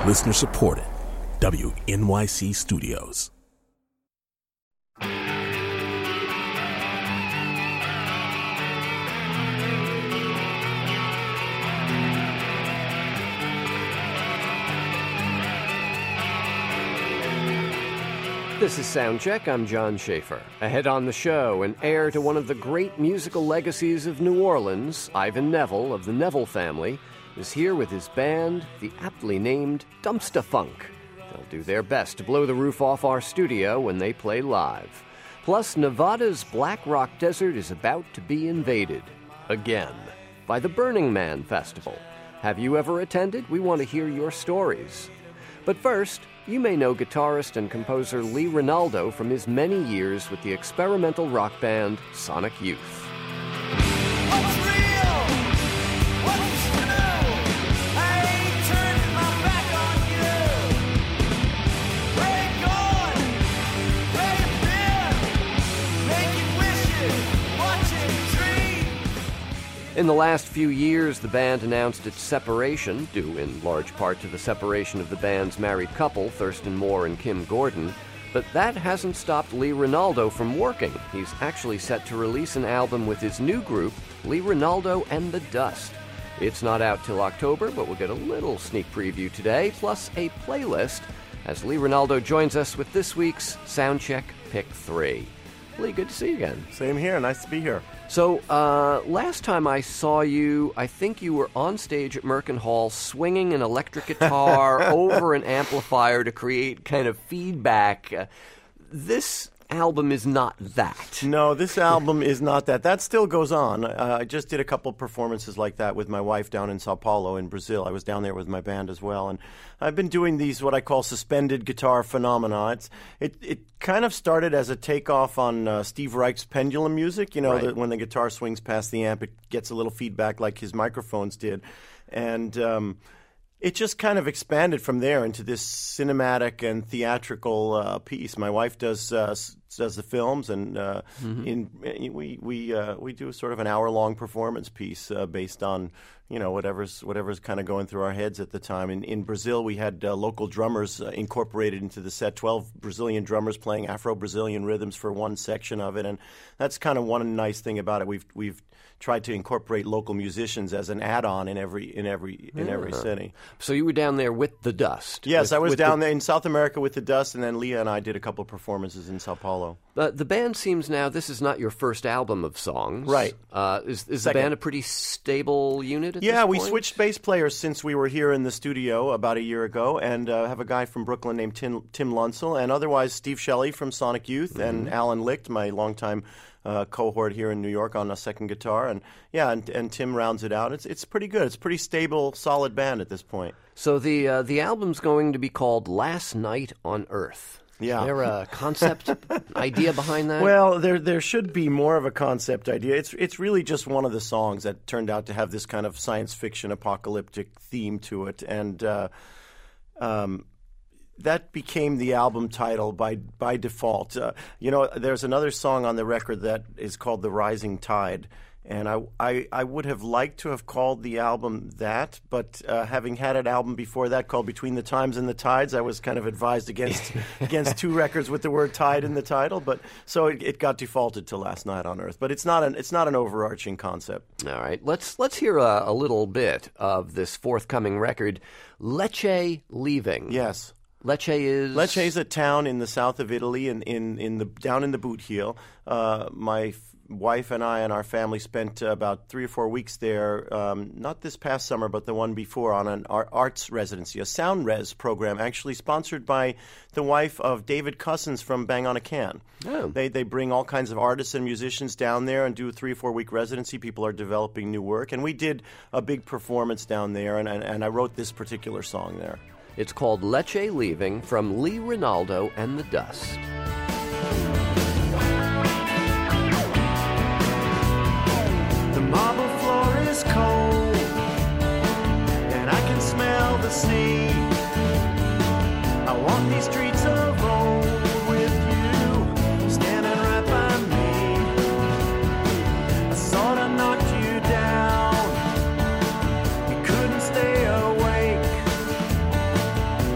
Listener supported. WNYC Studios. This is Soundcheck. I'm John Schaefer. Ahead on the show, an heir to one of the great musical legacies of New Orleans, Ivan Neville of the Neville family, is here with his band, the aptly named Dumpsta Funk. They'll do their best to blow the roof off our studio when they play live. Plus, Nevada's Black Rock Desert is about to be invaded, again, by the Burning Man Festival. Have you ever attended? We want to hear your stories. But first, you may know guitarist and composer Lee Ranaldo from his many years with the experimental rock band Sonic Youth. In the last few years, the band announced its separation, due in large part to the separation of the band's married couple, Thurston Moore and Kim Gordon. But that hasn't stopped Lee Ranaldo from working. He's actually set to release an album with his new group, Lee Ranaldo and the Dust. It's not out till October, but we'll get a little sneak preview today, plus a playlist, as Lee Ranaldo joins us with this week's Soundcheck Pick 3. Lee, good to see you again. Same here. Nice to be here. So, last time I saw you, I think you were on stage at Merkin Hall swinging an electric guitar over an amplifier to create kind of feedback. This album is not that. No, this album is not that. That still goes on. I just did a couple performances like that with my wife down in Sao Paulo in Brazil. I was down there with my band as well. And I've been doing these, what I call suspended guitar phenomena. It kind of started as a takeoff on Steve Reich's pendulum music. You know, right. When the guitar swings past the amp, it gets a little feedback like his microphones did. And it just kind of expanded from there into this cinematic and theatrical piece. My wife does the films, and we do sort of an hour-long performance piece based on whatever's kind of going through our heads at the time. In Brazil, we had local drummers incorporated into the set. 12 Brazilian drummers playing Afro-Brazilian rhythms for one section of it, and that's kind of one nice thing about it. We've tried to incorporate local musicians as an add-on in every city. So you were down there with the Dust. Yes, I was down there in South America with the Dust, and then Leah and I did a couple of performances in Sao Paulo. The band seems now, this is not your first album of songs. Right. Is the band a pretty stable unit at this point? Yeah, we switched bass players since we were here in the studio about a year ago, and have a guy from Brooklyn named Tim Lunsell, and otherwise Steve Shelley from Sonic Youth, and Alan Licht, my longtime cohort here in New York, on a second guitar, and Tim rounds it out. It's pretty good. It's a pretty stable, solid band at this point. So the album's going to be called Last Night on Earth. Yeah. Is there a concept idea behind that? Well, there should be more of a concept idea. It's really just one of the songs that turned out to have this kind of science fiction apocalyptic theme to it, and that became the album title by default. There's another song on the record that is called The Rising Tide, and I would have liked to have called the album that, but having had an album before that called Between the Times and the Tides, I was kind of advised against two records with the word tide in the title, but so it got defaulted to Last Night on Earth. But it's not an overarching concept. All right, let's hear a little bit of this forthcoming record, Lecce Leaving. Yes. Lecce is a town in the south of Italy, down in the Boot Heel. My wife and I and our family spent about 3 or 4 weeks there, not this past summer, but the one before, on an arts residency, a sound res program, actually sponsored by the wife of David Cousins from Bang on a Can. Oh. They bring all kinds of artists and musicians down there and do a 3 or 4 week residency. People are developing new work, and we did a big performance down there, and I wrote this particular song there. It's called Lecce Leaving, from Lee Ranaldo and the Dust. The marble floor is cold, and I can smell the sea. I walk these streets of old with you standing right by me. I sort of knocked you down, you couldn't stay awake.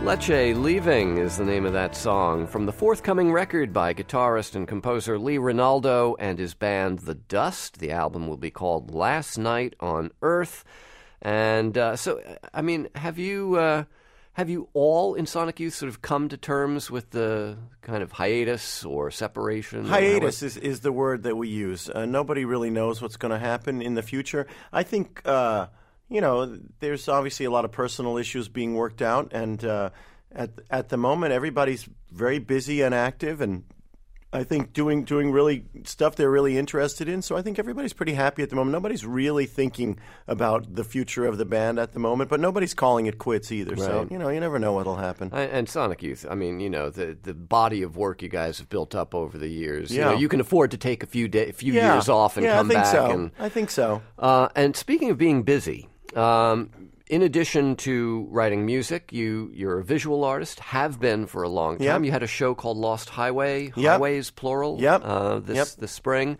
Lecce Leaving is the name of that song from the forthcoming record by guitarist and composer Lee Ronaldo and his band The Dust. The album will be called Last Night on Earth. And so, I mean, have you all in Sonic Youth sort of come to terms with the kind of hiatus or separation? Hiatus is the word that we use. Nobody really knows what's going to happen in the future. I think... there's obviously a lot of personal issues being worked out, and at the moment, everybody's very busy and active, and I think doing really stuff they're really interested in. So I think everybody's pretty happy at the moment. Nobody's really thinking about the future of the band at the moment, but nobody's calling it quits either. Right. So, you never know what'll happen. And Sonic Youth, I mean, the body of work you guys have built up over the years. Yeah. You can afford to take a few years off and come back. I think so. And speaking of being busy, in addition to writing music, you're a visual artist, have been for a long time. Yep. You had a show called Lost Highway, Yep. Highways plural, this spring.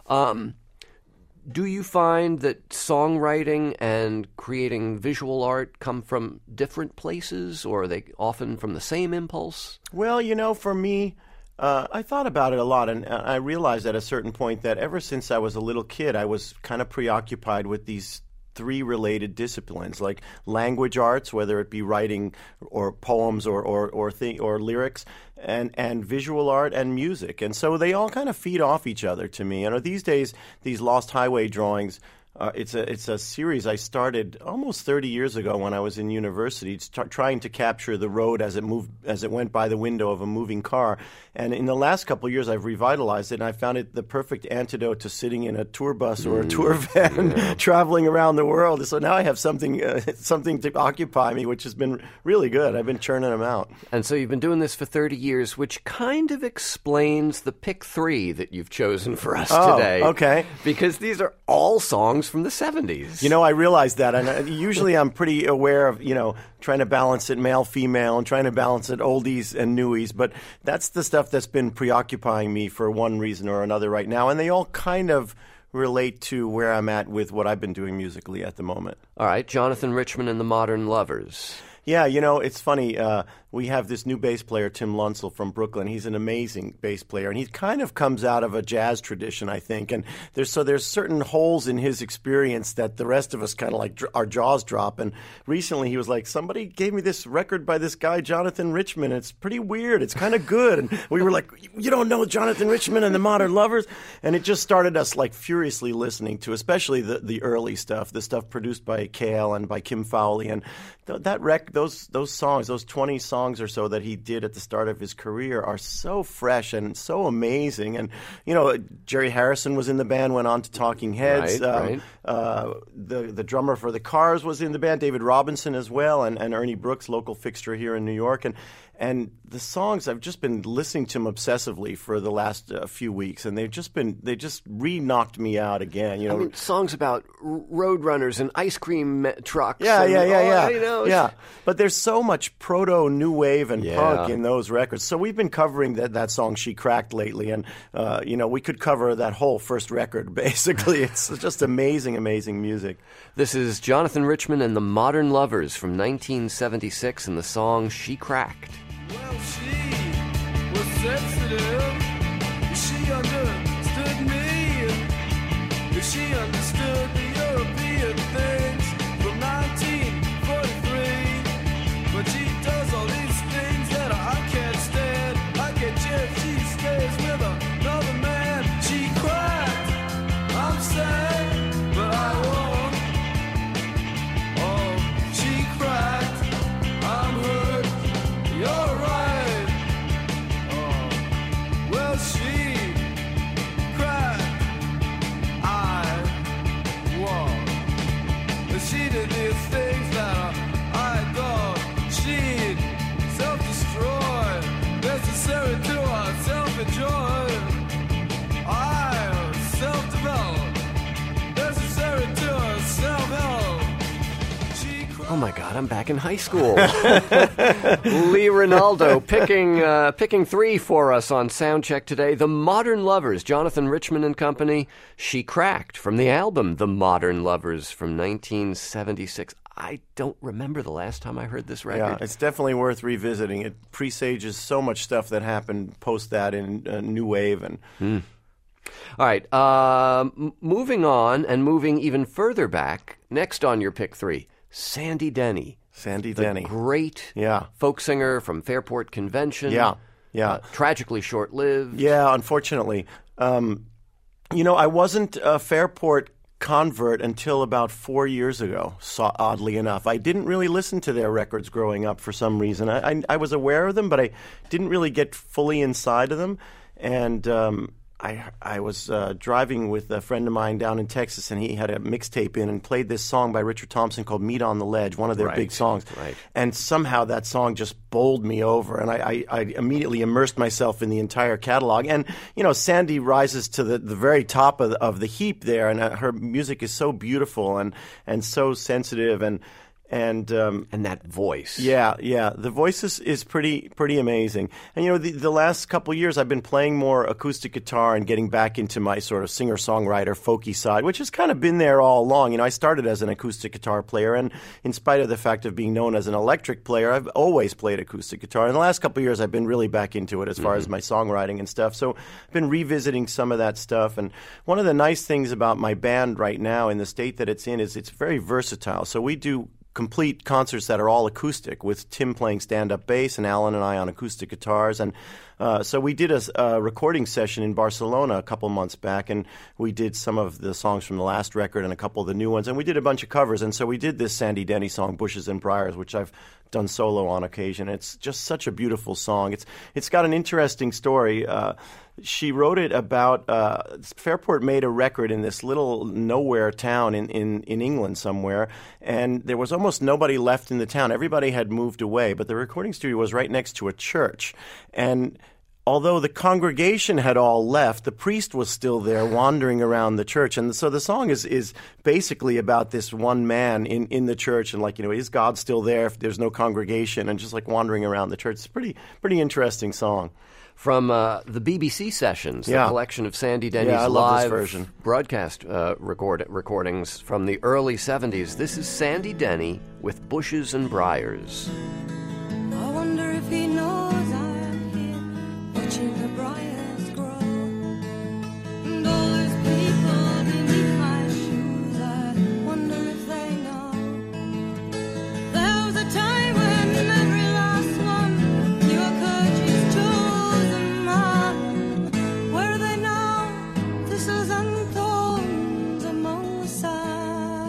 Do you find that songwriting and creating visual art come from different places, or are they often from the same impulse? Well, for me, I thought about it a lot, and I realized at a certain point that ever since I was a little kid, I was kind of preoccupied with these three related disciplines, like language arts, whether it be writing or poems or lyrics, and visual art and music. And so they all kind of feed off each other to me. These days, these Lost Highway drawings, it's a series I started almost 30 years ago when I was in university, trying to capture the road as it went by the window of a moving car. And in the last couple of years, I've revitalized it, and I found it the perfect antidote to sitting in a tour bus or a tour van traveling around the world. So now I have something to occupy me, which has been really good. I've been churning them out. And so you've been doing this for 30 years, which kind of explains the pick three that you've chosen for us today. Okay. Because these are all songs from the 70s. I realize that. And usually I'm pretty aware of, trying to balance it male-female and trying to balance it oldies and newies. But that's the stuff that's been preoccupying me for one reason or another right now. And they all kind of relate to where I'm at with what I've been doing musically at the moment. All right, Jonathan Richman and the Modern Lovers. Yeah, it's funny. We have this new bass player, Tim Lunsell from Brooklyn. He's an amazing bass player, and he kind of comes out of a jazz tradition, I think. And there's certain holes in his experience that the rest of us kind of like our jaws drop. And recently he was like, somebody gave me this record by this guy, Jonathan Richman. It's pretty weird. It's kind of good. And we were like, you don't know Jonathan Richman and the Modern Lovers? And it just started us like furiously listening to, especially the early stuff, the stuff produced by Cale and by Kim Fowley. And those songs, those 20 songs or so that he did at the start of his career are so fresh and so amazing. And, Jerry Harrison was in the band, went on to Talking Heads. Right. The drummer for the Cars was in the band, David Robinson as well, and Ernie Brooks, local fixture here in New York. And the songs, I've just been listening to them obsessively for the last few weeks, and they just re-knocked me out again. I mean, songs about road runners and ice cream trucks. Yeah. But there's so much proto new wave and punk in those records. So we've been covering that song "She Cracked" lately, and we could cover that whole first record basically. It's just amazing music. This is Jonathan Richman and the Modern Lovers from 1976 and the song "She Cracked." Well, she was sensitive. She understood me. She understood the European things from 1943. But she does all these things that I can't stand. I get if she stays with another man. She cracked. I'm sad, but I won't. Oh, she cracked. I'm hurt. You're right. Oh, well, she cracked. I won't. She did these things that I thought she'd self-destroy, necessary to our self-enjoy. I self-develop, necessary to our self-help. Oh my God, I'm back in high school. Lee Ronaldo picking three for us on Soundcheck today. The Modern Lovers, Jonathan Richman and Company, She Cracked from the album The Modern Lovers from 1976. I don't remember the last time I heard this record. Yeah, it's definitely worth revisiting. It presages so much stuff that happened post that in New Wave. And All right, moving on and moving even further back, next on your pick 3, Sandy Denny. Sandy The Denny. great Yeah. folk singer from Fairport Convention. Yeah. Tragically short-lived. Yeah, unfortunately. I wasn't a Fairport convert until about 4 years ago, oddly enough. I didn't really listen to their records growing up for some reason. I was aware of them, but I didn't really get fully inside of them. And I was driving with a friend of mine down in Texas, and he had a mixtape in and played this song by Richard Thompson called Meet on the Ledge, one of their big songs. Right. And somehow that song just bowled me over, and I immediately immersed myself in the entire catalog. And, Sandy rises to the very top of the heap there, and her music is so beautiful and so sensitive and that voice. Yeah. The voice is pretty amazing. And the last couple of years I've been playing more acoustic guitar and getting back into my sort of singer-songwriter folky side, which has kind of been there all along. I started as an acoustic guitar player, and in spite of the fact of being known as an electric player, I've always played acoustic guitar. In the last couple of years I've been really back into it as far as my songwriting and stuff. So I've been revisiting some of that stuff. And one of the nice things about my band right now in the state that it's in is it's very versatile. So we do complete concerts that are all acoustic, with Tim playing stand-up bass and Alan and I on acoustic guitars. And so we did a recording session in Barcelona a couple months back, and we did some of the songs from the last record and a couple of the new ones, and we did a bunch of covers. And so we did this Sandy Denny song, Bushes and Briars, which I've done solo on occasion. It's just such a beautiful song. It's got an interesting story. She wrote it about Fairport made a record in this little nowhere town in England somewhere, and there was almost nobody left in the town. Everybody had moved away, but the recording studio was right next to a church. And although the congregation had all left, the priest was still there wandering around the church. And so the song is basically about this one man in the church, and is God still there if there's no congregation, and just wandering around the church. It's a pretty interesting song. From the BBC sessions, the collection of Sandy Denny's live version broadcast recordings from the early 70s. This is Sandy Denny with Bushes and Briars. I wonder if he knows I'm here, watching the briars grow. And all those people beneath my shoes, I wonder if they know. There was a time when every last one knew a Kurdi's chosen man. Where are they now? Thistles and thorns among the sand.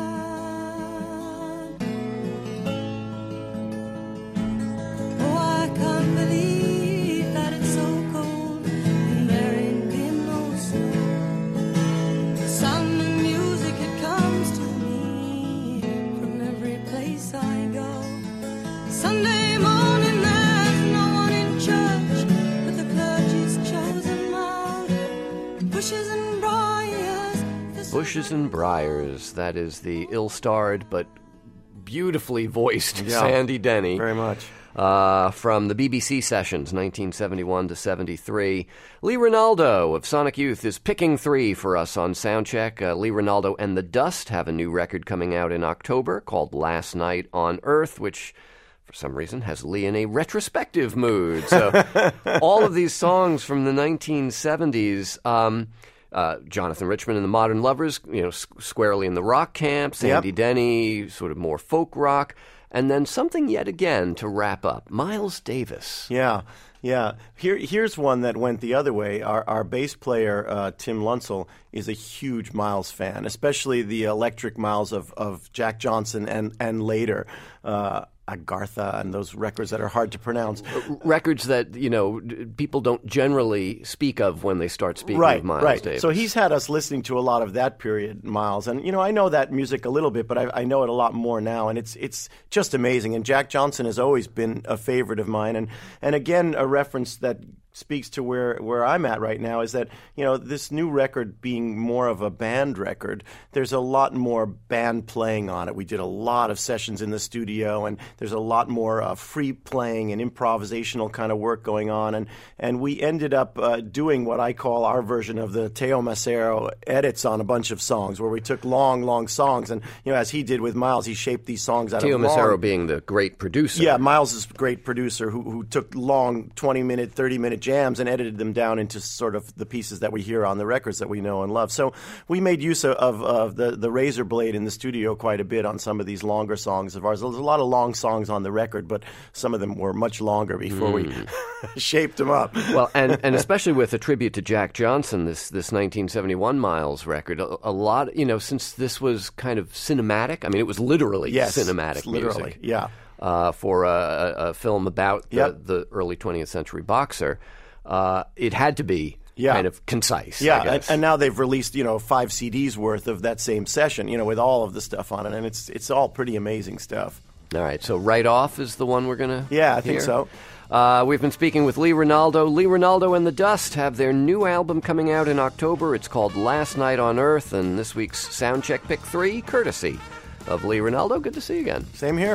Oh, I can't believe that it's so cold and there ain't been no snow. The sound of music, it comes to me from every place I go. Sunday morning there's no one in church but the clergy's chosen man. Bushes and briars. Bushes and Briars. That is the ill-starred but beautifully voiced Yeah. Sandy Denny. Very much. From the BBC sessions, 1971 to 73. Lee Ronaldo of Sonic Youth is picking 3 for us on Soundcheck. Lee Ronaldo and the Dust have a new record coming out in October called Last Night on Earth, which for some reason has Lee in a retrospective mood. So all of these songs from the 1970s, Jonathan Richman and the Modern Lovers, squarely in the rock camp. Sandy Denny, sort of more folk rock. And then something yet again to wrap up. Miles Davis. Yeah. Here's one that went the other way. Our bass player, Tim Lunsell, is a huge Miles fan, especially the electric Miles of Jack Johnson and later. Agartha and those records that are hard to pronounce. Records that, people don't generally speak of when they start speaking of Miles Davis. So he's had us listening to a lot of that period, Miles. And, I know that music a little bit, but I know it a lot more now. And it's just amazing. And Jack Johnson has always been a favorite of mine. And again, a reference that speaks to where I'm at right now, is that, this new record being more of a band record, there's a lot more band playing on it. We did a lot of sessions in the studio, and there's a lot more free playing and improvisational kind of work going on. And we ended up doing what I call our version of the Teo Macero edits on a bunch of songs, where we took long songs. And, as he did with Miles, he shaped these songs out Teo of long... Macero being the great producer. Yeah, Miles is a great producer who took long 20-minute, 30-minute jams and edited them down into sort of the pieces that we hear on the records that we know and love. So we made use of the razor blade in the studio quite a bit on some of these longer songs of ours. There's a lot of long songs on the record, but some of them were much longer before we shaped them up. Well, and especially with a tribute to Jack Johnson, this 1971 Miles record, a lot, since this was kind of cinematic, I mean, it was literally cinematic literally, music. Yeah. For a film about the early 20th century boxer, it had to be kind of concise. Yeah, I guess. and now they've released 5 CDs worth of that same session, with all of the stuff on it, and it's all pretty amazing stuff. All right, so Right Off is the one we're going to I think so. We've been speaking with Lee Ranaldo. Lee Ranaldo and the Dust have their new album coming out in October. It's called Last Night on Earth, and this week's Soundcheck Pick 3, courtesy of Lee Ranaldo. Good to see you again. Same here.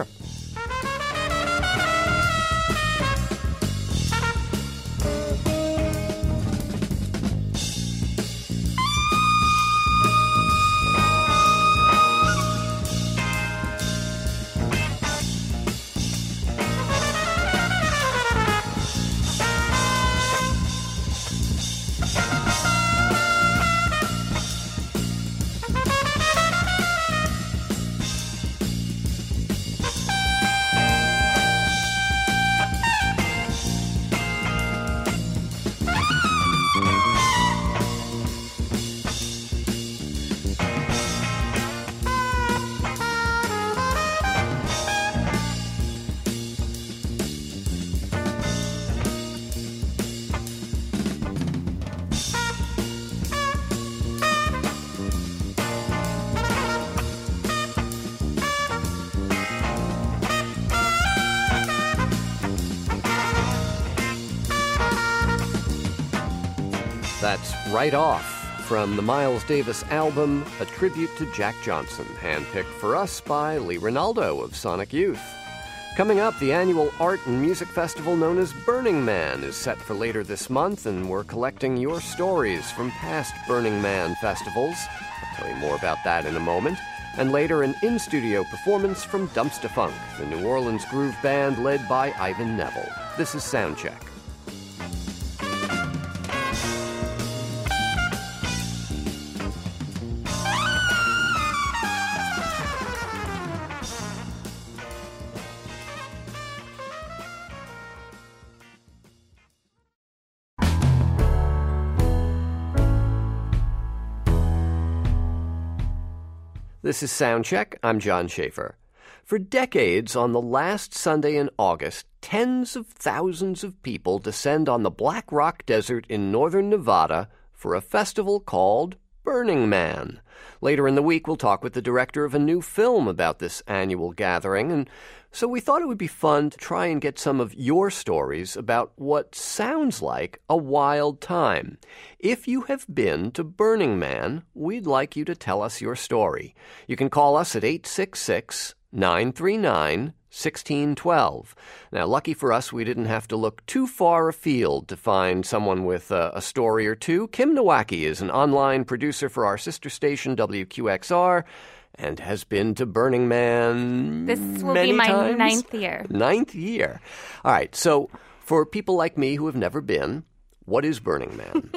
That's Right Off from the Miles Davis album, a tribute to Jack Johnson, handpicked for us by Lee Ranaldo of Sonic Youth. Coming up, the annual art and music festival known as Burning Man is set for later this month, and we're collecting your stories from past Burning Man festivals. I'll tell you more about that in a moment. And later, an in-studio performance from Dumpsta Funk, the New Orleans groove band led by Ivan Neville. This is Soundcheck. This is Soundcheck. I'm John Schaefer. For decades, on the last Sunday in August, tens of thousands of people descend on the Black Rock Desert in northern Nevada for a festival called Burning Man. Later in the week, we'll talk with the director of a new film about this annual gathering, and so we thought it would be fun to try and get some of your stories about what sounds like a wild time. If you have been to Burning Man, we'd like you to tell us your story. You can call us at 866-939-1612. Now, lucky for us, we didn't have to look too far afield to find someone with a story or two. Kim Nowacki is an online producer for our sister station, WQXR, and has been to Burning Man This will many be my times. 9th year. 9th year. All right, so for people like me who have never been, what is Burning Man?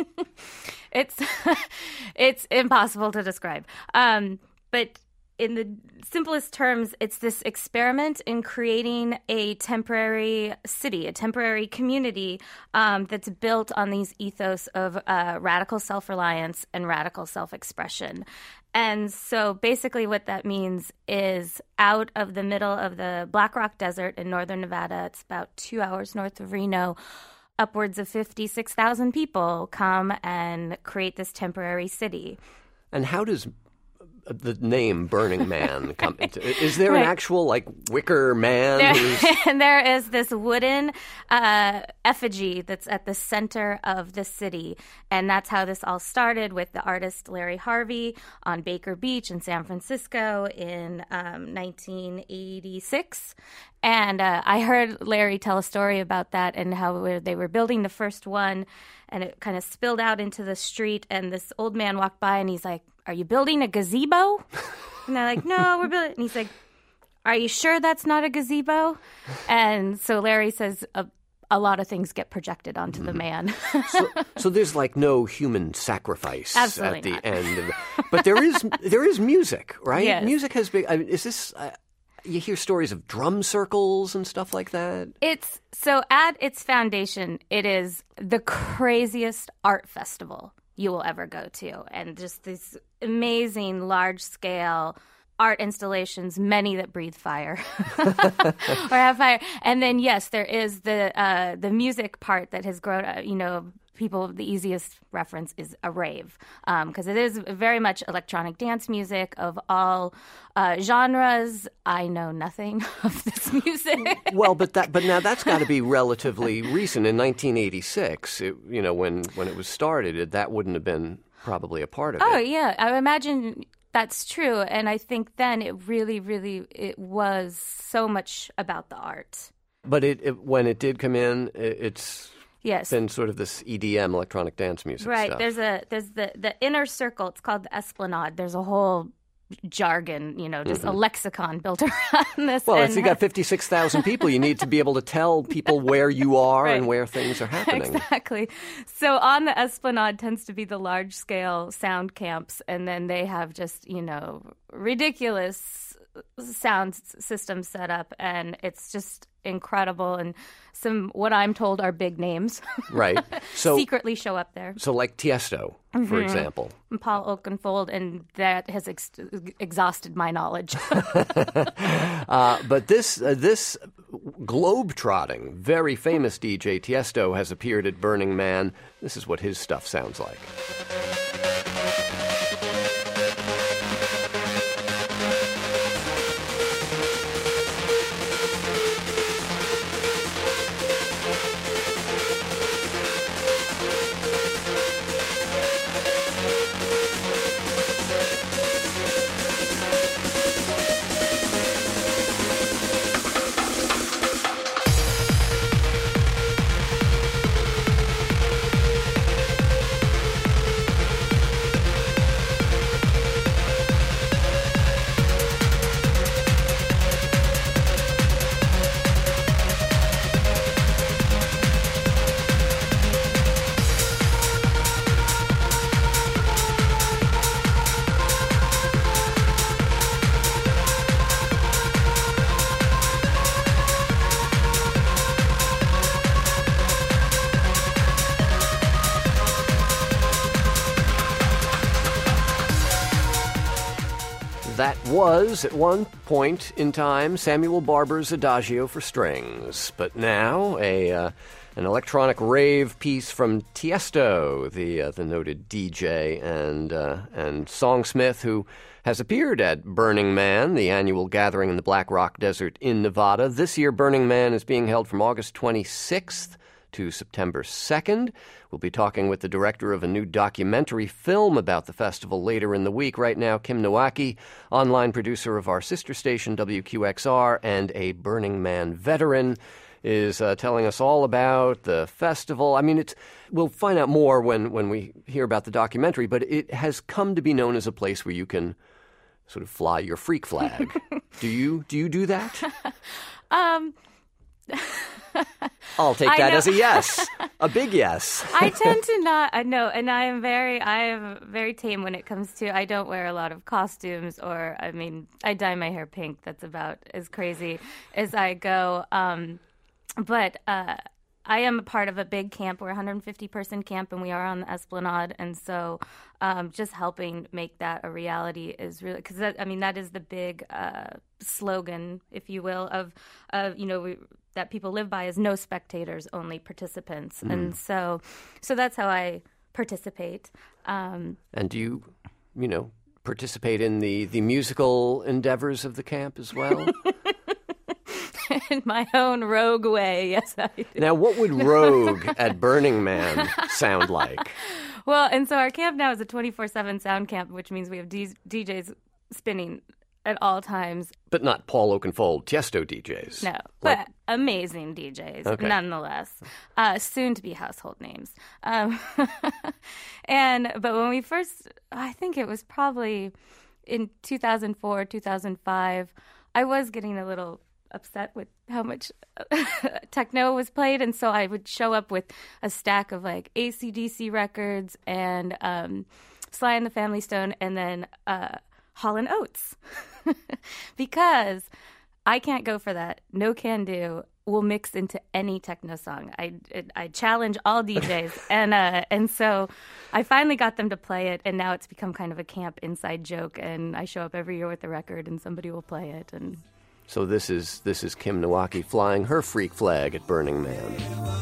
It's impossible to describe. But in the simplest terms, it's this experiment in creating a temporary city, a temporary community that's built on these ethos of radical self-reliance and radical self-expression. And so basically what that means is out of the middle of the Black Rock Desert in northern Nevada, it's about 2 hours north of Reno, upwards of 56,000 people come and create this temporary city. And how does the name Burning Man? Is there an Right. actual like wicker man? And there is this wooden effigy that's at the center of the city. And that's how this all started with the artist Larry Harvey on Baker Beach in San Francisco in 1986. And I heard Larry tell a story about that and how they were building the first one, and it kind of spilled out into the street. And this old man walked by and he's like, "Are you building a gazebo?" And they're like, "No, we're building." And he's like, "Are you sure that's not a gazebo?" And so Larry says a lot of things get projected onto the man. So there's like no human sacrifice Absolutely at the not. end. But there is music, right? Yes. Music has been. I mean, is this? You hear stories of drum circles and stuff like that. It's so at its foundation, it is the craziest art festival you will ever go to, and just these amazing large scale art installations, many that breathe fire or have fire. And then yes, there is the music part that has grown. People, the easiest reference is a rave, because it is very much electronic dance music of all genres. I know nothing of this music. Well, but now that's got to be relatively recent. In 1986, when it was started, that wouldn't have been probably a part of Oh it. yeah, I imagine that's true, and I think then it really, really, it was so much about the art. But when it did come in, it's Yes. been sort of this EDM, electronic dance music Right. stuff. There's the inner circle. It's called the Esplanade. There's a whole jargon, just a lexicon built around this. Well, if and you got 56,000 people, you need to be able to tell people where you are and Right. where things are happening. Exactly. So on the Esplanade tends to be the large scale sound camps, and then they have just, ridiculous sound systems set up, and it's just incredible. And what I'm told are big names Right. So, secretly show up there. so like Tiesto, for example. And Paul Oakenfold, and that has exhausted my knowledge. But this globe-trotting, very famous DJ Tiesto has appeared at Burning Man. This is what his stuff sounds like. That was, at one point in time, Samuel Barber's Adagio for Strings. But now, an electronic rave piece from Tiesto, the noted DJ and songsmith who has appeared at Burning Man, the annual gathering in the Black Rock Desert in Nevada. This year, Burning Man is being held from August 26th to September 2nd. We'll be talking with the director of a new documentary film about the festival later in the week. Right now, Kim Nowacki, online producer of our sister station, WQXR, and a Burning Man veteran, is telling us all about the festival. I mean, we'll find out more when we hear about the documentary, but it has come to be known as a place where you can sort of fly your freak flag. Do you do that? I'll take that as a yes, a big yes. I tend to not. I know, and I am very tame when it comes to. I don't wear a lot of costumes, or I dye my hair pink. That's about as crazy as I go. But I am a part of a big camp. We're a 150-person camp, and we are on the Esplanade. And so just helping make that a reality is really, because that is the big slogan, if you will, of that people live by, is no spectators, only participants. And so that's how I participate. And do you participate in the musical endeavors of the camp as well? In my own rogue way, yes, I do. Now, what would Rogue at Burning Man sound like? Well, and so our camp now is a 24/7 sound camp, which means we have DJs spinning at all times. But not Paul Oakenfold, Tiesto DJs. No, but amazing DJs, nonetheless. Soon to be household names. But when we first, I think it was probably in 2004, 2005, I was getting a little upset with how much techno was played, and so I would show up with a stack of like AC/DC records and Sly and the Family Stone, and then Hall & Oates, because I can't go for that. No can do. Will mix into any techno song. I challenge all DJs, and so I finally got them to play it, and now it's become kind of a camp inside joke. And I show up every year with a record, and somebody will play it. And so this is Kim Nowacki flying her freak flag at Burning Man.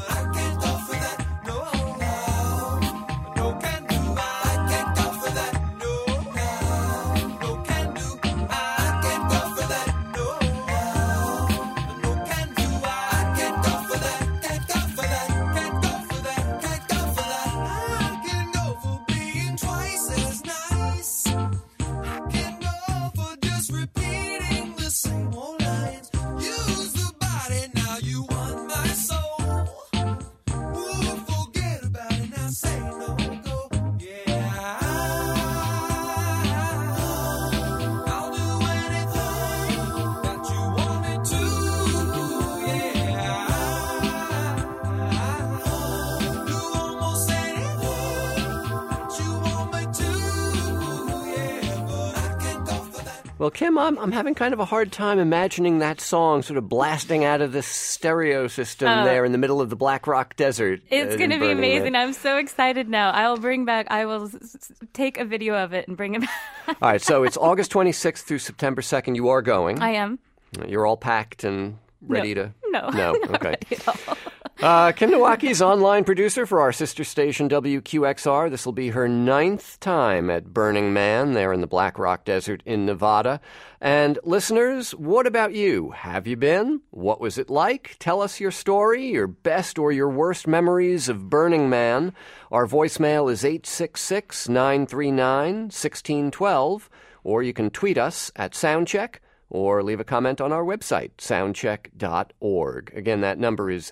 Well, Kim, I'm having kind of a hard time imagining that song sort of blasting out of the stereo system there in the middle of the Black Rock Desert. It's going to be amazing. I'm so excited now. I will take a video of it and bring it back. All right, so it's August 26th through September 2nd. You are going. I am. You're all packed and ready to... No. Okay. Ready at all. Kim Nowacki is online producer for our sister station WQXR. This will be her 9th time at Burning Man there in the Black Rock Desert in Nevada. And listeners, what about you? Have you been? What was it like? Tell us your story, your best or your worst memories of Burning Man. Our voicemail is 866-939-1612, or you can tweet us at Soundcheck, or leave a comment on our website, soundcheck.org. Again, that number is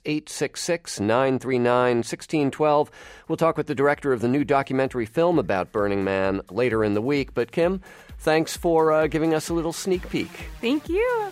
866-939-1612. We'll talk with the director of the new documentary film about Burning Man later in the week. But Kim, thanks for giving us a little sneak peek. Thank you.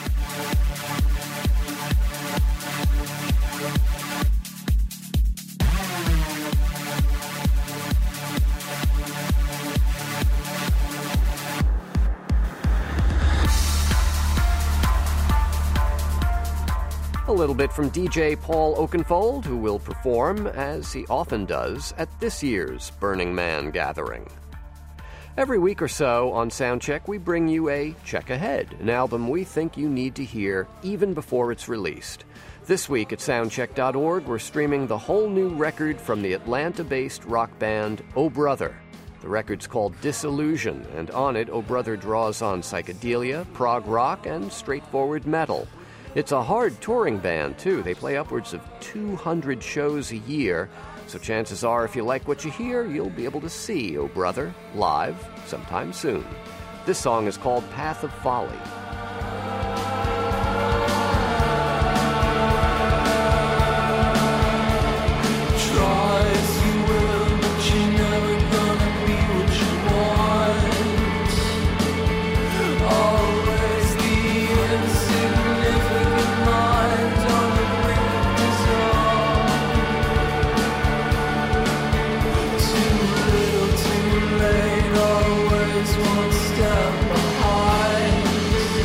A little bit from DJ Paul Oakenfold, who will perform, as he often does, at this year's Burning Man gathering. Every week or so on Soundcheck, we bring you a Check Ahead, an album we think you need to hear even before it's released. This week at soundcheck.org, we're streaming the whole new record from the Atlanta-based rock band Oh Brother. The record's called Disillusion, and on it, Oh Brother draws on psychedelia, prog rock, and straightforward metal. It's a hard touring band, too. They play upwards of 200 shows a year, so chances are if you like what you hear, you'll be able to see Oh Brother live sometime soon. This song is called Path of Folly. One step behind.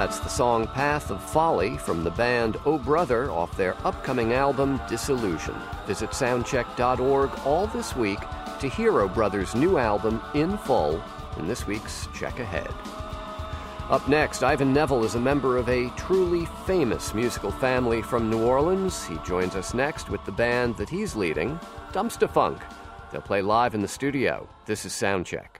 That's the song Path of Folly from the band Oh Brother off their upcoming album Disillusion. Visit soundcheck.org all this week to hear Oh Brother's new album in full in this week's Check Ahead. Up next, Ivan Neville is a member of a truly famous musical family from New Orleans. He joins us next with the band that he's leading, Dumpsta Funk. They'll play live in the studio. This is Soundcheck.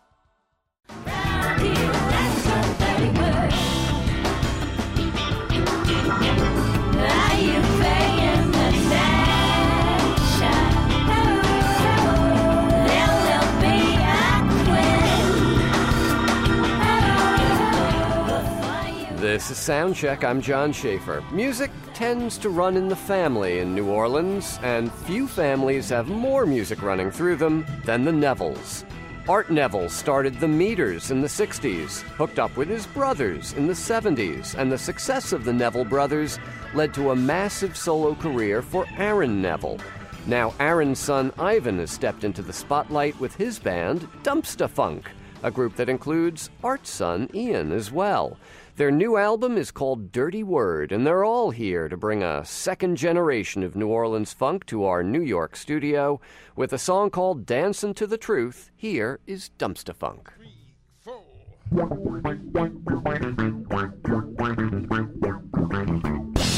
This is Soundcheck. I'm John Schaefer. Music tends to run in the family in New Orleans, and few families have more music running through them than the Nevilles. Art Neville started the Meters in the 60s, hooked up with his brothers in the 70s, and the success of the Neville brothers led to a massive solo career for Aaron Neville. Now Aaron's son Ivan has stepped into the spotlight with his band, Dumpsta Funk, a group that includes Art's son Ian as well. Their new album is called Dirty Word, and they're all here to bring a second generation of New Orleans funk to our New York studio. With a song called Dancin' to the Truth, here is Dumpsta Funk. 3, 4.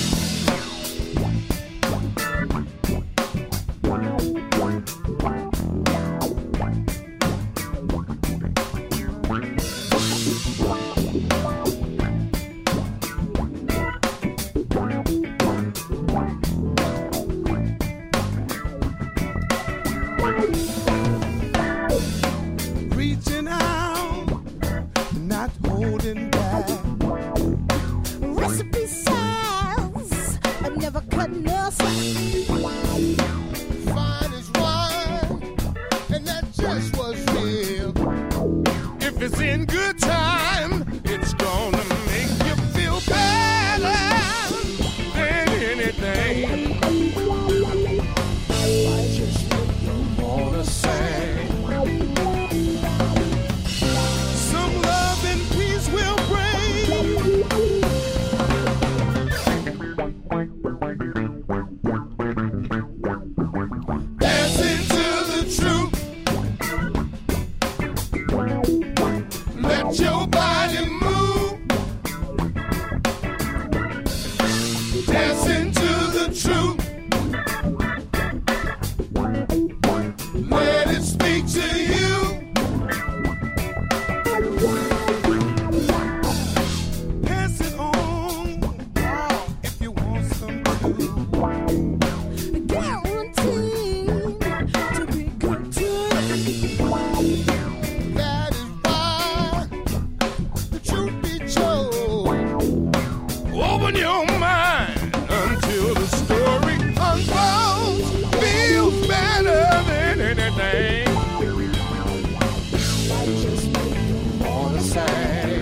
Reaching out, not holding back. Recipe says I never cut no slack. Fine as wine, and that just was real. If it's in good time, it's gonna make you feel better than anything. I just don't wanna say. Some love and peace will bring. Dancing to the truth. Let your body move. Dancing to the truth. Let it speak to you. Pass it on if you want some too. Guaranteed to be good to you. That is why the truth be told. Open your mind until the story unfolds. Feels better than anything. Just make you wanna say.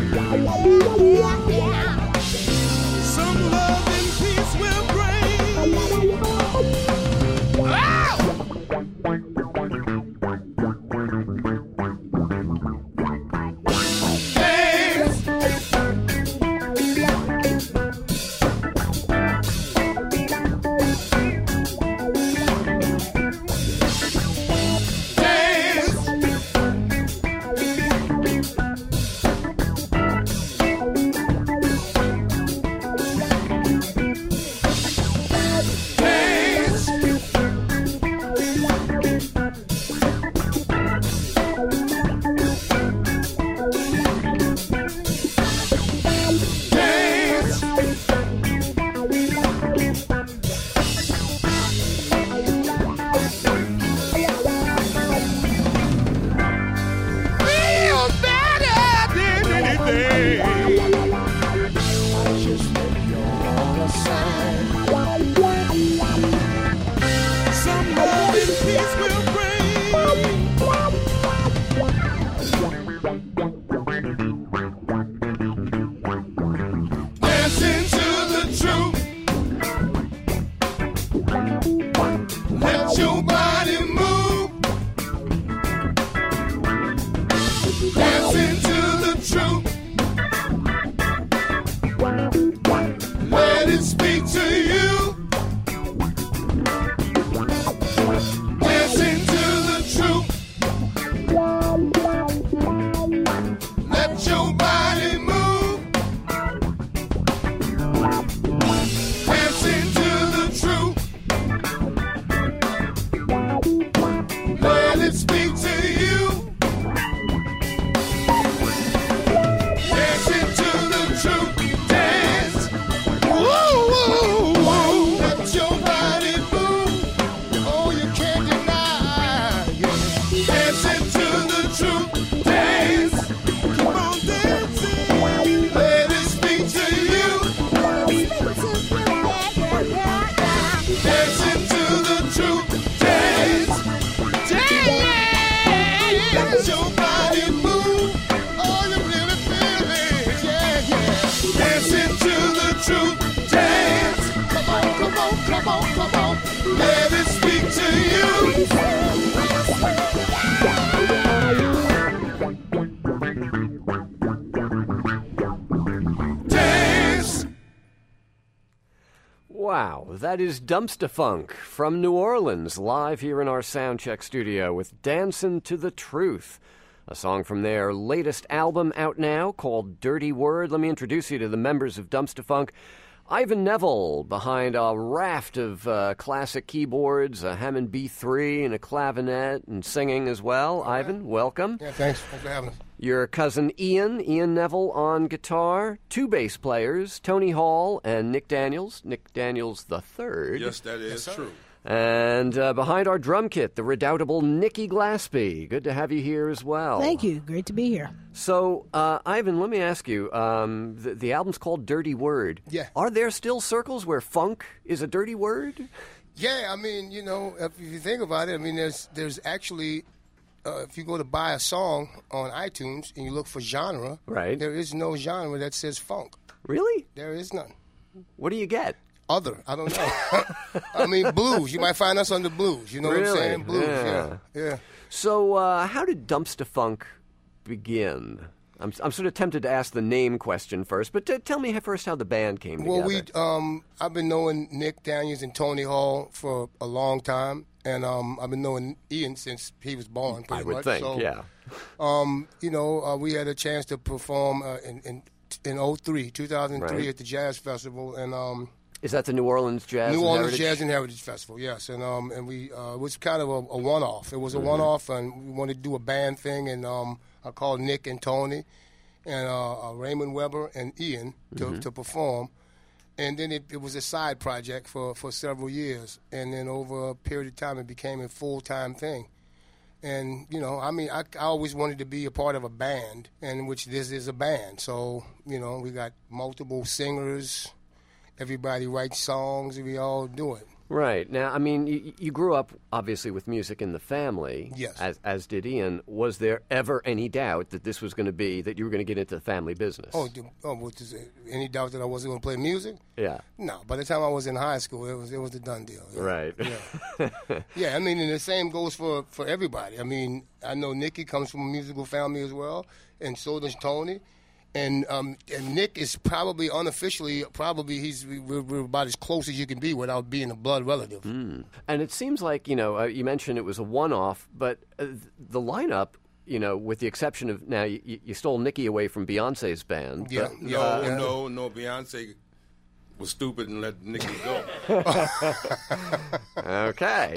Some love and peace will bring. Ow! Dance. Dance. Dance. Dance. Feels better than anything. Just make you wanna say. Some love and peace will bring. Dancing to the truth. Let your body move. Dancing to the truth. Let your body move. Dancing to the truth. Let it speak to you. Dancing to the truth. Dance. Woo, woo, woo. Let your body move. Oh, you can't deny. Yeah. Dancing to the truth. Dance. Keep on dancing. Let it speak to you. Dancing to the truth. Dance. Dance. Let your body move. Oh, you really feel it. Yeah, yeah. Dancing to the truth. Dance. Come on, come on, come on, come on. Let it speak to you. Dance. Wow, that is Dumpster Funk from New Orleans, live here in our Soundcheck studio with Dancin' to the Truth, a song from their latest album out now called Dirty Word. Let me introduce you to the members of Dumpster Funk. Ivan Neville behind a raft of classic keyboards, a Hammond B3 and a clavinet, and singing as well. Ivan, welcome. Yeah, thanks for having us. Your cousin Ian Neville on guitar, two bass players, Tony Hall and Nick Daniels III. Yes, that is true. And behind our drum kit, the redoubtable Nikki Glaspie. Good to have you here as well. Thank you. Great to be here. So, Ivan, let me ask you, the album's called Dirty Word. Yeah. Are there still circles where funk is a dirty word? Yeah, I mean, you know, if you think about it, I mean, there's actually, if you go to buy a song on iTunes and you look for genre, Right. there is no genre that says funk. Really? There is none. What do you get? Other, I don't know. I mean, blues. You might find us under blues. You know what I'm Really? saying? Blues, Yeah. yeah. So, how did Dumpster Funk begin? I'm sort of tempted to ask the name question first, but tell me first how the band came Well, together. I've been knowing Nick Daniels and Tony Hall for a long time, and I've been knowing Ian since he was born. Pretty I would much. think, So, yeah. You know, we had a chance to perform in 2003 Right. at the Jazz Festival, and Is that the New Orleans Jazz New and Orleans Heritage? Jazz and Heritage Festival, yes, and we it was kind of a one-off. It was a one-off, and we wanted to do a band thing, and I called Nick and Tony, and Raymond Weber and Ian to perform, and then it was a side project for several years, and then over a period of time, it became a full-time thing. And, you know, I mean, I always wanted to be a part of a band, and which this is a band. So, you know, we got multiple singers. Everybody writes songs, and we all do it. Right. Now, I mean, you grew up, obviously, with music in the family. Yes. As did Ian. Was there ever any doubt that this was going to be, that you were going to get into the family business? Any doubt that I wasn't going to play music? Yeah. No. By the time I was in high school, it was a done deal. Yeah. Right. Yeah. Yeah, I mean, and the same goes for everybody. I mean, I know Nicky comes from a musical family as well, and so does Tony. And Nick is probably unofficially, we're about as close as you can be without being a blood relative. And it seems like, you know, you mentioned it was a one-off, but the lineup, you know, with the exception of, now, you stole Nikki away from Beyonce's band. Yeah, but, No, Beyonce was stupid and let Nikki go. Okay.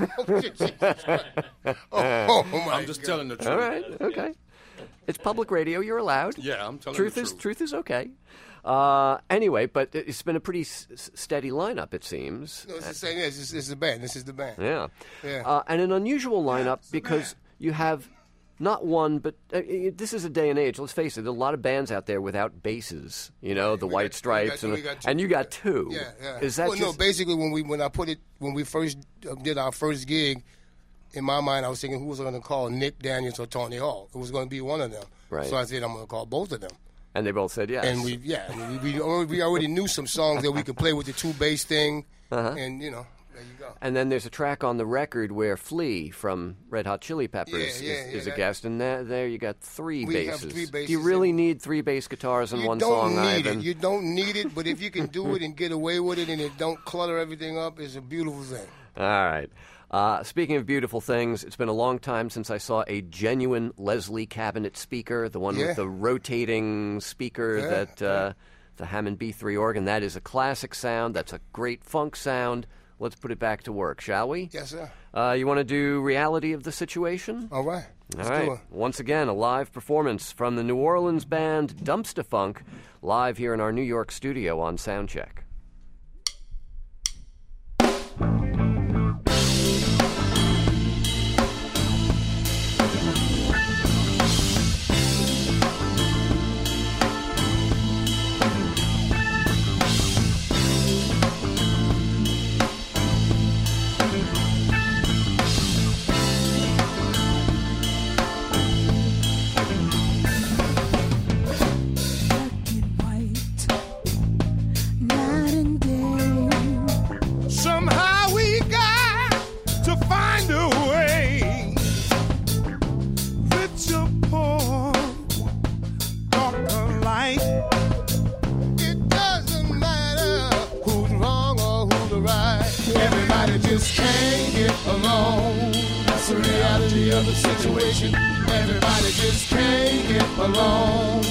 Oh my I'm just telling the truth. All right. Okay. It's public radio. You're allowed. Yeah, I'm telling Truth the is truth. truth is okay. Anyway, but it's been a pretty steady lineup, it seems. No, it's the same. This is the band. This is the band. Yeah. Yeah. And an unusual lineup because you have not one, but this is a day and age. Let's face it. There are a lot of bands out there without basses. You know, the White Stripes, we got two. and you got two. Yeah, yeah. Is that well, just no? Basically, when we first did our first gig, in my mind, I was thinking who was going to call Nick Daniels or Tony Hall. It was going to be one of them. Right. So I said I'm going to call both of them. And they both said yes. And we already knew some songs that we could play with the two bass thing, and you know, there you go. And then there's a track on the record where Flea from Red Hot Chili Peppers is a guest, and there you got three We have basses. three Do basses you really and- need three bass guitars in You one don't song, need Ivan? it. You don't need it, but if you can do it and get away with it, and it don't clutter everything up, it's a beautiful thing. All right. Speaking of beautiful things, it's been a long time since I saw a genuine Leslie cabinet speaker, the one with the rotating speaker the Hammond B3 organ. That is a classic sound. That's a great funk sound. Let's put it back to work, shall we? Yes, sir. You want to do Reality of the Situation? All right. Let's All right. do it. Once again, a live performance from the New Orleans band Dumpster Funk, live here in our New York studio on Soundcheck. Somehow we got to find a way. Rich or poor, dark or light. It doesn't matter who's wrong or who's right. Everybody just can't get along. That's the reality of the situation. Everybody just can't get along.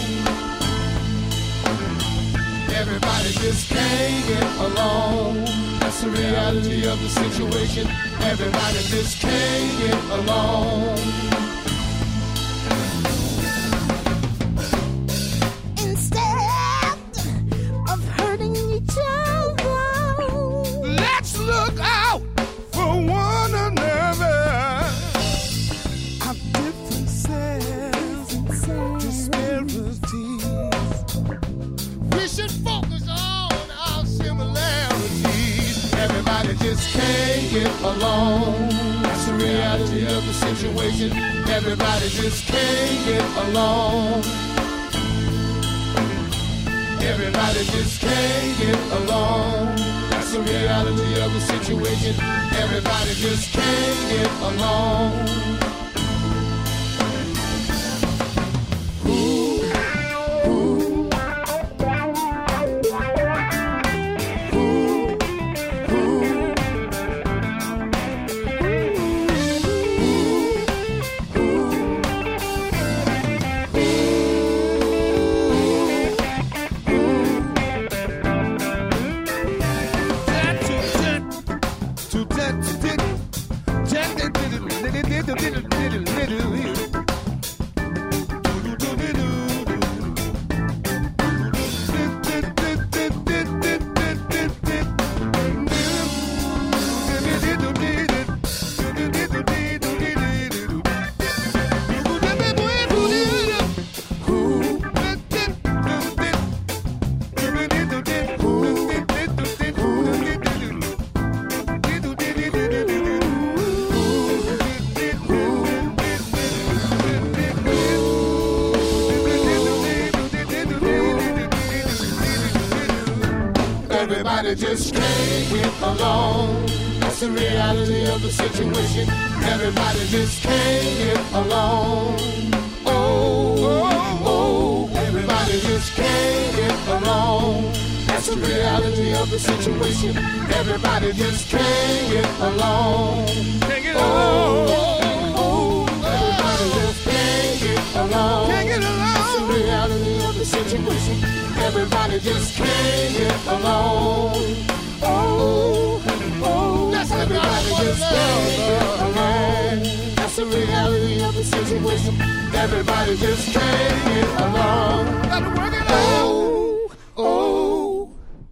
Everybody just can't get along. That's the reality of the situation. Everybody just can't get along. Instead of hurting each other, Let's look out for one another. Our differences and disparities. We should focus on our similarities. Everybody just can't get along. That's the reality of the situation. Everybody just can't get along. Everybody just can't get along. That's the reality of the situation. Everybody just can't get along. Everybody just can't get along. That's the reality of the situation. Everybody just can't get along. Oh, oh, oh. Everybody just can't get along. That's the reality of the situation. Everybody just can't get along. Can't get Oh, along. oh, oh. Everybody just can't get along. Can't get along. That's the reality of the situation. Everybody just can't get along. Oh, oh. Everybody just can't get along. That's the reality of the situation. Everybody just can't get along. Gotta work it out. Oh, oh.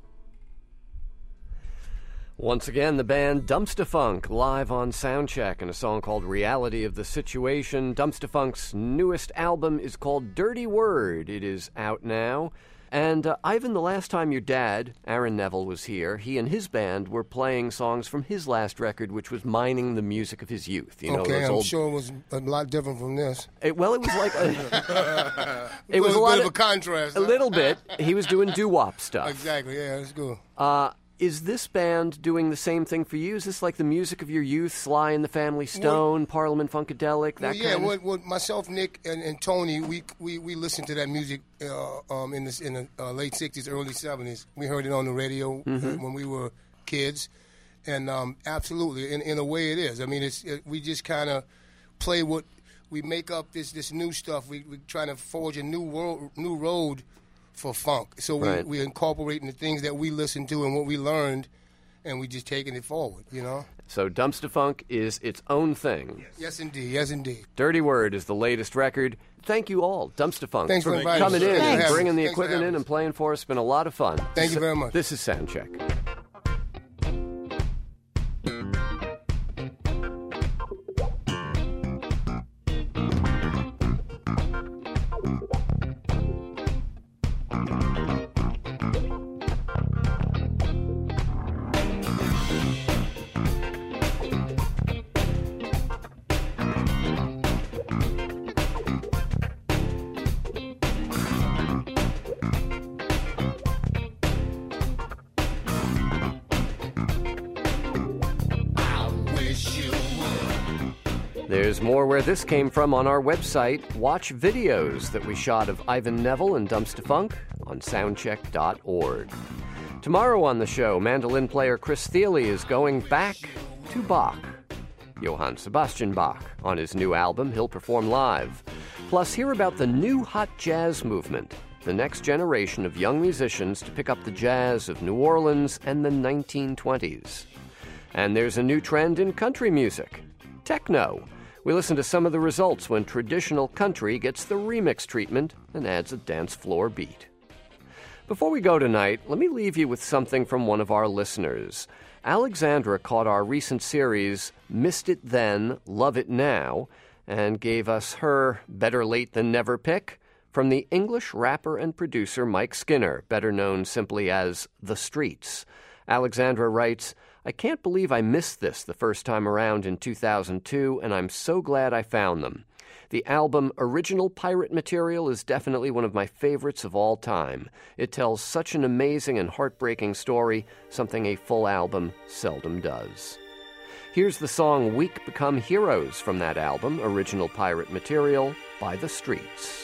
Once again, the band Dumpster Funk live on Soundcheck in a song called Reality of the Situation. Dumpster Funk's newest album is called Dirty Word. It is out now. And Ivan, the last time your dad, Aaron Neville, was here, he and his band were playing songs from his last record, which was mining the music of his youth. You know, Okay, those I'm old... sure it was a lot different from this. It was like it was a a lot bit of a contrast. a little bit. He was doing doo-wop stuff. Exactly, yeah, that's good. Is this band doing the same thing for you? Is this like the music of your youth, Sly and the Family Stone, Parliament Funkadelic, that yeah, kind of? what myself, Nick, and Tony, we listened to that music in the late '60s, early '70s. We heard it on the radio when we were kids, And absolutely, in a way it is. I mean, we just kind of play we make up this new stuff. We're trying to forge a new road for funk. So we're incorporating the things that we listened to and what we learned, and we just taking it forward, you know? So Dumpster Funk is its own thing. Yes, indeed. Yes, indeed. Dirty Word is the latest record. Thank you all, Dumpster Funk, Thanks for coming in and Thanks. bringing the Thanks for equipment in having and playing for us. It's been a lot of fun. Thank you very much. This is Soundcheck. There's more where this came from on our website. Watch videos that we shot of Ivan Neville and Dumpster Funk on soundcheck.org. Tomorrow on the show, mandolin player Chris Thiele is going back to Bach. Johann Sebastian Bach. On his new album, he'll perform live. Plus, hear about the new hot jazz movement, the next generation of young musicians to pick up the jazz of New Orleans and the 1920s. And there's a new trend in country music, techno. We listen to some of the results when traditional country gets the remix treatment and adds a dance floor beat. Before we go tonight, let me leave you with something from one of our listeners. Alexandra caught our recent series, Missed It Then, Love It Now, and gave us her Better Late Than Never pick from the English rapper and producer Mike Skinner, better known simply as The Streets. Alexandra writes, I can't believe I missed this the first time around in 2002, and I'm so glad I found them. The album Original Pirate Material is definitely one of my favorites of all time. It tells such an amazing and heartbreaking story, something a full album seldom does. Here's the song Weak Become Heroes from that album, Original Pirate Material, by The Streets.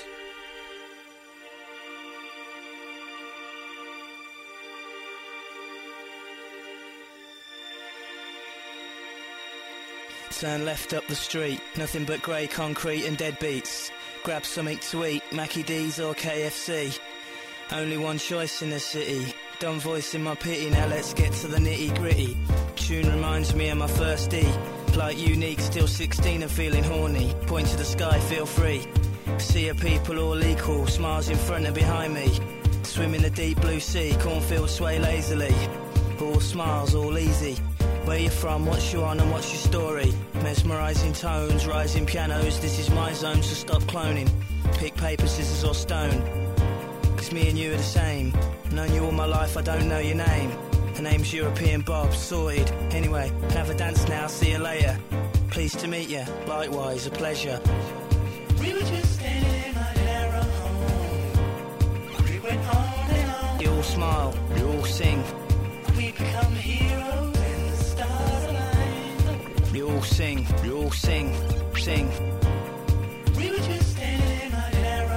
Turn left up the street, nothing but grey concrete and dead beats. Grab something to eat, Mackie D's or KFC. Only one choice in the city. Dumb voice in my pity, now let's get to the nitty gritty. Tune reminds me of my first E. Like unique, still 16 and feeling horny. Point to the sky, feel free. See a people all equal, smiles in front and behind me. Swim in the deep blue sea, cornfields sway lazily. All smiles, all easy. Where you from, what's you on and what's your story? Mesmerising tones, rising pianos, this is my zone, so stop cloning. Pick paper, scissors or stone. Cause me and you are the same. Known you all my life, I don't know your name. Her name's European Bob, sorted. Anyway, have a dance now, see you later. Pleased to meet you, likewise, a pleasure. We were just standing on an arrow home. We went on and on. You all smile, you all sing. We become heroes and the stars align. You all sing, you all sing, sing. We were just standing on an arrow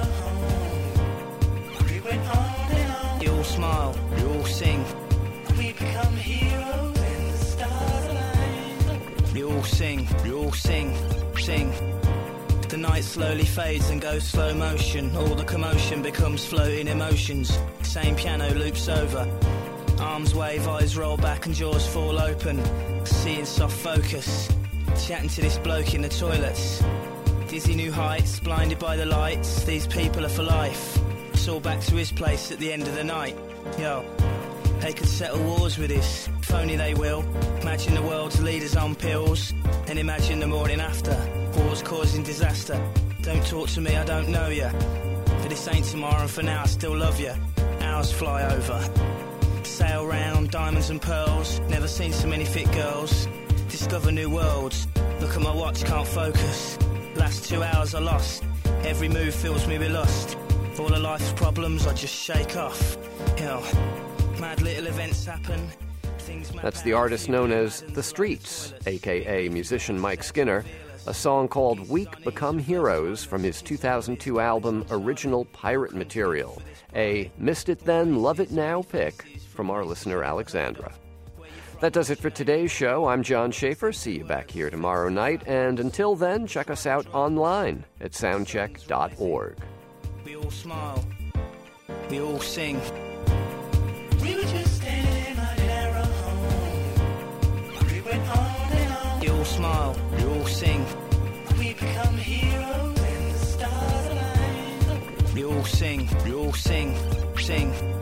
home. We went on and on. You all smile, you all sing. We become heroes and the stars align. You all sing, you all sing, sing. The night slowly fades and goes slow motion. All the commotion becomes floating emotions. Same piano loops over. Arms wave, eyes roll back and jaws fall open. Seeing soft focus. Chatting to this bloke in the toilets. Dizzy new heights, blinded by the lights. These people are for life. It's all back to his place at the end of the night. Yo, they could settle wars with this. If only they will. Imagine the world's leaders on pills. And imagine the morning after. Wars causing disaster. Don't talk to me, I don't know ya. But this ain't tomorrow and for now I still love ya. Hours fly over. Sail round, diamonds and pearls. Never seen so many fit girls. Discover new worlds. Look at my watch, can't focus. Last 2 hours I lost. Every move fills me with lust. All of life's problems I just shake off. Hell, mad little events happen. That's the artist known as The Streets, a.k.a. musician Mike Skinner. A song called Weak Become Heroes from his 2002 album Original Pirate Material. A Missed It Then, Love It Now pick from our listener Alexandra. That does it for today's show. I'm John Schaefer. See you back here tomorrow night. And until then, check us out online at soundcheck.org. We all smile. We all sing. We were just standing out in our home. We went on and on. We all smile. We all sing. We become heroes and the stars align. We all sing. We all sing. Sing.